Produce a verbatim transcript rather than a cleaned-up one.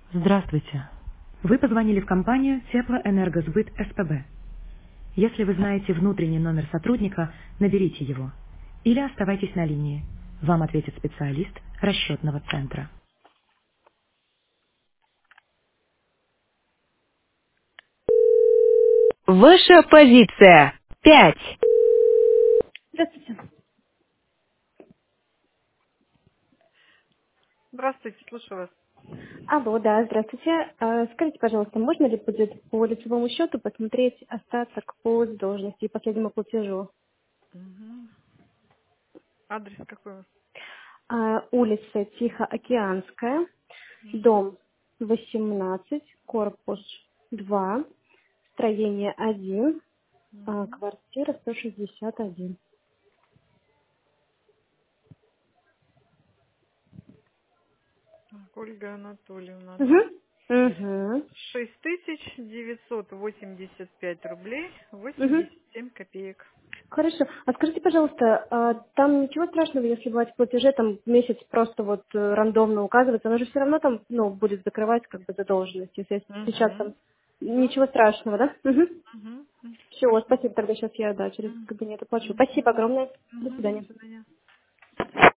Здравствуйте. Вы позвонили в компанию Теплоэнергосбыт СПБ. Если вы знаете внутренний номер сотрудника, наберите его. Или оставайтесь на линии. Вам ответит специалист расчетного центра. Ваша позиция. Пять. Здравствуйте. Здравствуйте, слушаю вас. Алло, да, здравствуйте. А, Скажите, пожалуйста, можно ли будет по лицевому счету посмотреть остаток по задолженности и последнему платежу? Мгм. Адрес какой у вас? А, Улица Тихоокеанская, Мгм. дом восемнадцать, корпус два, строение один, а, Мгм. квартира сто шестьдесят один. Так, Ольга Анатольевна, Угу. да? Угу. Шесть тысяч девятьсот восемьдесят пять рублей Угу. восемьдесят семь копеек. Хорошо. А скажите, пожалуйста, а там ничего страшного, если бывает в платеже там месяц просто вот э, рандомно указывается, оно же все равно там, ну, будет закрывать как бы задолженность, если сейчас там Угу. Да? ничего страшного, да? Угу. Угу. Все, Хорошо. спасибо, тогда сейчас я, да, через Мгм. кабинет оплачу. Мгм. Спасибо огромное. До Мгм. До свидания. свидания.